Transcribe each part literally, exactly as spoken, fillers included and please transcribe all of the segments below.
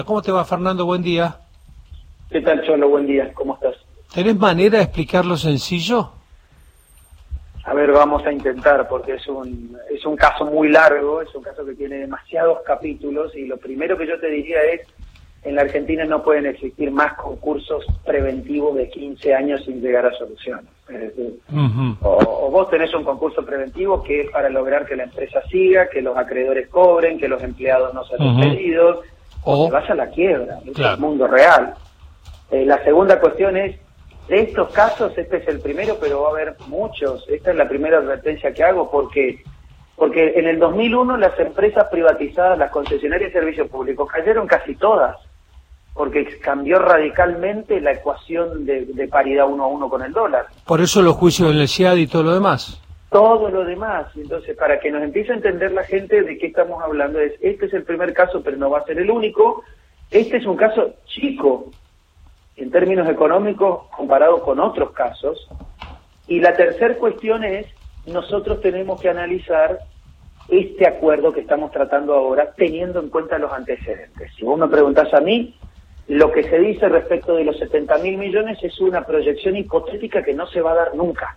¿Cómo te va, Fernando? Buen día. ¿Qué tal, Cholo? Buen día, ¿cómo estás? ¿Tenés manera de explicarlo sencillo? A ver, vamos a intentar, porque es un, es un caso muy largo, es un caso que tiene demasiados capítulos, y lo primero que yo te diría es, en la Argentina no pueden existir más concursos preventivos de quince años sin llegar a soluciones. Es decir, uh-huh. o, o vos tenés un concurso preventivo que es para lograr que la empresa siga, que los acreedores cobren, que los empleados no sean despedidos, uh-huh. o te vas a la quiebra, es claro. el mundo real. Eh, la segunda cuestión es, de estos casos, este es el primero, pero va a haber muchos. Esta es la primera advertencia que hago, porque porque en el dos mil uno las empresas privatizadas, las concesionarias de servicios públicos, cayeron casi todas, porque cambió radicalmente la ecuación de, de paridad uno a uno con el dólar. Por eso los juicios del C I A D y todo lo demás. Todo lo demás. Entonces, para que nos empiece a entender la gente de qué estamos hablando, es este es el primer caso, pero no va a ser el único. Este es un caso chico en términos económicos comparado con otros casos. Y la tercera cuestión es, nosotros tenemos que analizar este acuerdo que estamos tratando ahora teniendo en cuenta los antecedentes. Si vos me preguntás a mí, lo que se dice respecto de los setenta mil millones es una proyección hipotética que no se va a dar nunca.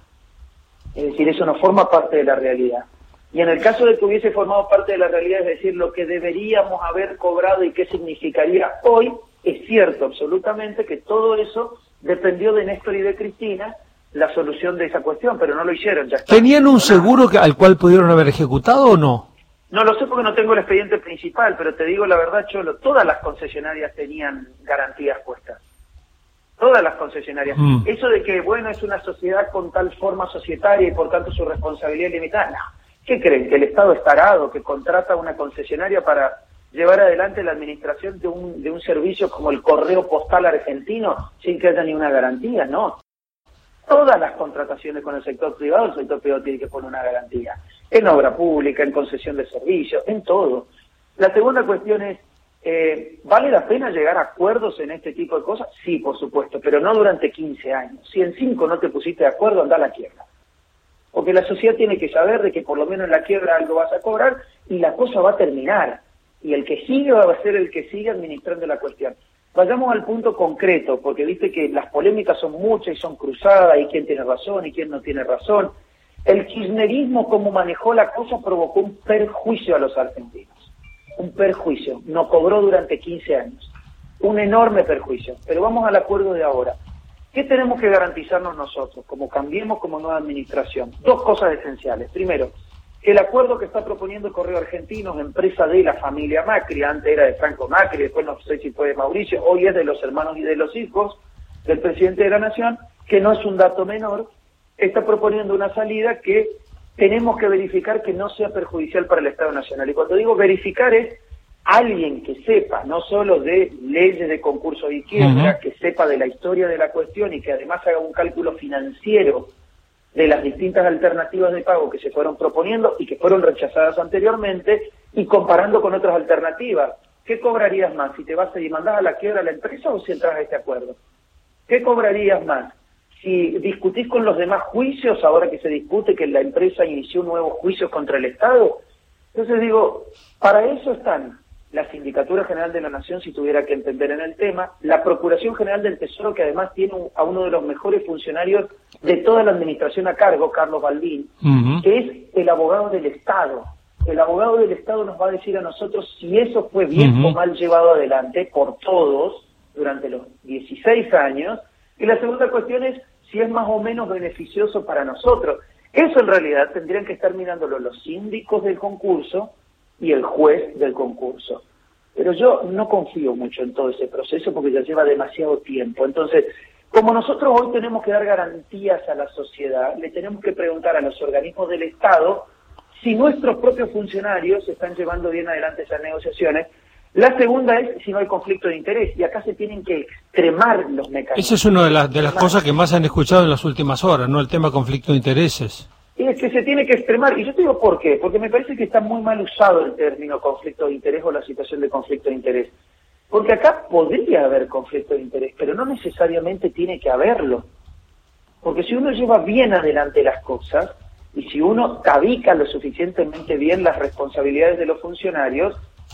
Es decir, eso no forma parte de la realidad. Y en el caso de que hubiese formado parte de la realidad, es decir, lo que deberíamos haber cobrado y qué significaría hoy, es cierto absolutamente que todo eso dependió de Néstor y de Cristina, la solución de esa cuestión, pero no lo hicieron. Ya está. ¿Tenían un seguro que, al cual pudieron haber ejecutado o no? No lo sé porque no tengo el expediente principal, pero te digo la verdad, Cholo, todas las concesionarias tenían garantías puestas. Todas las concesionarias. Mm. Eso de que, bueno, es una sociedad con tal forma societaria y por tanto su responsabilidad limitada, no. ¿Qué creen? ¿Que el Estado es tarado, que contrata una concesionaria para llevar adelante la administración de un, de un servicio como el correo postal argentino sin que haya ni una garantía? No. Todas las contrataciones con el sector privado, el sector privado tiene que poner una garantía. En obra pública, en concesión de servicios, en todo. La segunda cuestión es, eh, ¿vale la pena llegar a acuerdos en este tipo de cosas? Sí, por supuesto, pero no durante quince años. Si en cinco no te pusiste de acuerdo, anda a la quiebra. Porque la sociedad tiene que saber de que por lo menos en la quiebra algo vas a cobrar y la cosa va a terminar. Y el que sigue va a ser el que sigue administrando la cuestión. Vayamos al punto concreto, porque viste que las polémicas son muchas y son cruzadas, y quién tiene razón y quién no tiene razón. El kirchnerismo, como manejó la cosa, provocó un perjuicio a los argentinos. Un perjuicio. Nos cobró durante quince años. Un enorme perjuicio. Pero vamos al acuerdo de ahora. ¿Qué tenemos que garantizarnos nosotros, como cambiemos como nueva administración? Dos cosas esenciales. Primero, el acuerdo que está proponiendo Correo Argentino, empresa de la familia Macri, antes era de Franco Macri, después no sé si fue de Mauricio, hoy es de los hermanos y de los hijos del presidente de la Nación, que no es un dato menor, está proponiendo una salida que tenemos que verificar que no sea perjudicial para el Estado Nacional. Y cuando digo verificar es alguien que sepa, no solo de leyes de concurso y quiebra, uh-huh. que sepa de la historia de la cuestión y que además haga un cálculo financiero de las distintas alternativas de pago que se fueron proponiendo y que fueron rechazadas anteriormente, y comparando con otras alternativas. ¿Qué cobrarías más si te vas y mandás a la quiebra a la empresa o si entras a este acuerdo? ¿Qué cobrarías más si discutís con los demás juicios, ahora que se discute que la empresa inició un nuevo juicio contra el Estado? Entonces digo, para eso están la Sindicatura General de la Nación, si tuviera que entender en el tema, la Procuración General del Tesoro, que además tiene a uno de los mejores funcionarios de toda la administración a cargo, Carlos Balbín, uh-huh. que es el abogado del Estado. El abogado del Estado nos va a decir a nosotros si eso fue bien uh-huh. o mal llevado adelante por todos durante los dieciséis años, y la segunda cuestión es si es más o menos beneficioso para nosotros. Eso en realidad tendrían que estar mirándolo los síndicos del concurso y el juez del concurso. Pero yo no confío mucho en todo ese proceso porque ya lleva demasiado tiempo. Entonces, como nosotros hoy tenemos que dar garantías a la sociedad, le tenemos que preguntar a los organismos del Estado si nuestros propios funcionarios están llevando bien adelante esas negociaciones. La segunda es si no hay conflicto de interés, y acá se tienen que extremar los mecanismos. Esa es una de las, de las cosas que más han escuchado en las últimas horas, ¿no? El tema conflicto de intereses. Y es que se tiene que extremar, y yo te digo por qué, porque me parece que está muy mal usado el término conflicto de interés o la situación de conflicto de interés. Porque acá podría haber conflicto de interés, pero no necesariamente tiene que haberlo. Porque si uno lleva bien adelante las cosas, y si uno tabica lo suficientemente bien las responsabilidades de los funcionarios,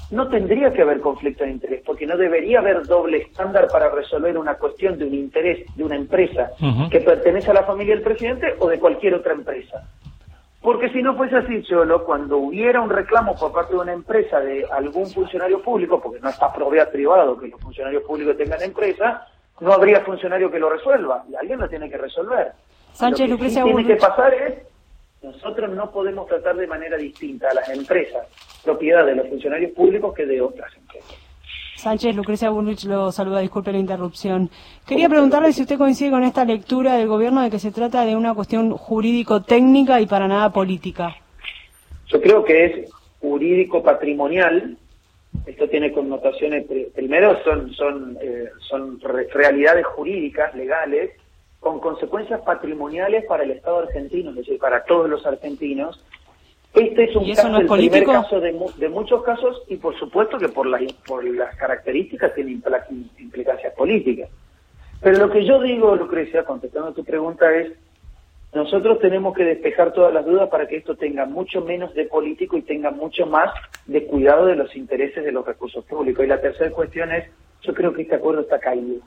no tendría que haber conflicto de interés, porque no debería haber doble estándar para resolver una cuestión de un interés de una empresa uh-huh. que pertenece a la familia del presidente o de cualquier otra empresa. Porque si no fuese así, Cholo, cuando hubiera un reclamo por parte de una empresa de algún funcionario público, porque no está privado que los funcionarios públicos tengan empresa, no habría funcionario que lo resuelva, y alguien lo tiene que resolver. Sánchez, lo que Lucrecia, sí tiene que pasar es, nosotros no podemos tratar de manera distinta a las empresas, propiedad de los funcionarios públicos, que de otras empresas. Sánchez, Lucrecia Bullrich lo saluda, disculpe la interrupción. Quería preguntarle si usted coincide con esta lectura del gobierno de que se trata de una cuestión jurídico-técnica y para nada política. Yo creo que es jurídico-patrimonial. Esto tiene connotaciones, primero son, son, eh, son re realidades jurídicas, legales, con consecuencias patrimoniales para el Estado argentino, es decir, para todos los argentinos. Este es un caso, no es el político? primer caso de, de muchos casos, y por supuesto que por las, por las características tiene implicancias políticas. Pero lo que yo digo, Lucrecia, contestando a tu pregunta, es nosotros tenemos que despejar todas las dudas para que esto tenga mucho menos de político y tenga mucho más de cuidado de los intereses de los recursos públicos. Y la tercera cuestión es, yo creo que este acuerdo está caído.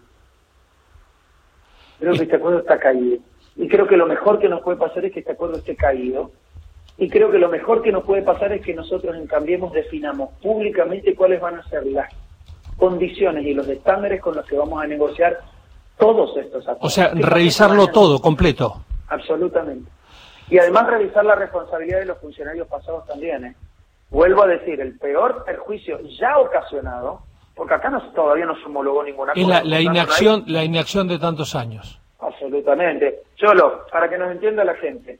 Creo que este acuerdo está caído. Y creo que lo mejor que nos puede pasar es que este acuerdo esté caído. Y creo que lo mejor que nos puede pasar es que nosotros en Cambiemos definamos públicamente cuáles van a ser las condiciones y los estándares con los que vamos a negociar todos estos acuerdos. O sea, revisarlo todo, completo. Absolutamente. Y además revisar la responsabilidad de los funcionarios pasados también. ¿eh? Vuelvo a decir, el peor perjuicio ya ocasionado, porque acá no, todavía no se homologó ninguna es la, la inacción, la inacción de tantos años. Absolutamente. Cholo, para que nos entienda la gente.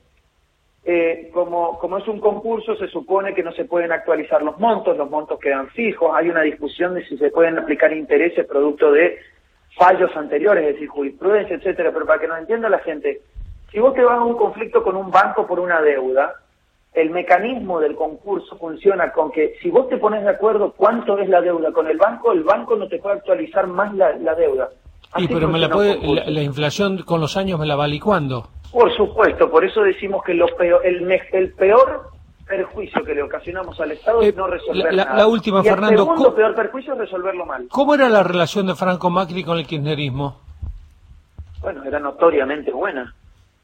Eh, como, como es un concurso, se supone que no se pueden actualizar los montos, los montos quedan fijos, hay una discusión de si se pueden aplicar intereses producto de fallos anteriores, es decir, jurisprudencia, etcétera, pero para que nos entienda la gente, si vos te vas a un conflicto con un banco por una deuda, el mecanismo del concurso funciona con que si vos te pones de acuerdo cuánto es la deuda con el banco, el banco no te puede actualizar más la, la deuda. Así y pero me la puede, la, la inflación con los años me la va licuando. Por supuesto, por eso decimos que lo peor, el, el peor perjuicio que le ocasionamos al Estado eh, es no resolver la, nada. La última, y Fernando. El segundo peor perjuicio es resolverlo mal. ¿Cómo era la relación de Franco Macri con el kirchnerismo? Bueno, era notoriamente buena.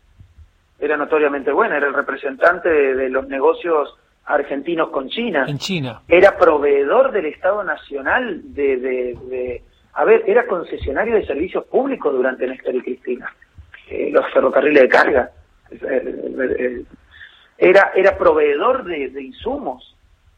Era notoriamente buena. Era el representante de, de los negocios argentinos con China. En China. Era proveedor del Estado Nacional de... de, de a ver, era concesionario de servicios públicos durante Néstor y Cristina. Eh, los ferrocarriles de carga, eh, eh, eh, era era proveedor de, de insumos,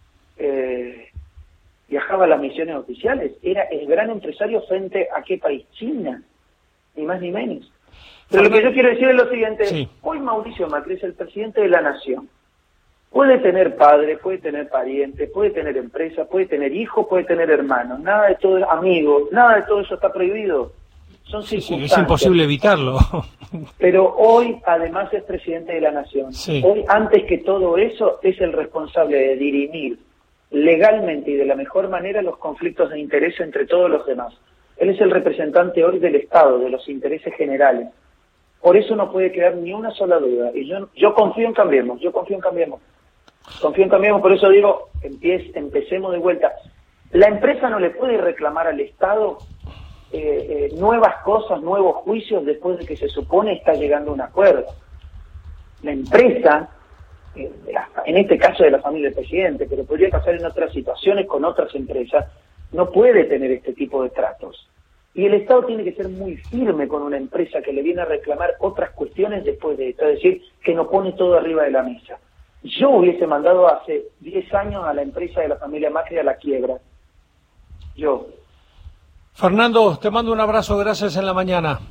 eh, viajaba a las misiones oficiales, era el gran empresario frente a qué país, China, ni más ni menos. Pero lo que yo quiero decir es lo siguiente, sí. Hoy Mauricio Macri es el presidente de la nación, puede tener padre, puede tener pariente, puede tener empresa, puede tener hijo, puede tener hermanos, nada de todo, amigos, nada de todo eso está prohibido. Son sí, sí, es imposible evitarlo. Pero hoy, además, es presidente de la nación. Sí. Hoy, antes que todo eso, es el responsable de dirimir legalmente y de la mejor manera los conflictos de interés entre todos los demás. Él es el representante hoy del Estado, de los intereses generales. Por eso no puede quedar ni una sola duda. Y yo, yo confío en Cambiemos, yo confío en Cambiemos. Confío en Cambiemos, por eso digo, empiece, empecemos de vuelta. La empresa no le puede reclamar al Estado Eh, eh, nuevas cosas, nuevos juicios después de que se supone está llegando a un acuerdo. La empresa, eh, en este caso de la familia del presidente, pero podría pasar en otras situaciones con otras empresas, no puede tener este tipo de tratos. Y el Estado tiene que ser muy firme con una empresa que le viene a reclamar otras cuestiones después de esto, es decir, que no pone todo arriba de la mesa. Yo hubiese mandado hace diez años a la empresa de la familia Macri a la quiebra. Yo. Fernando, te mando un abrazo, gracias en la mañana.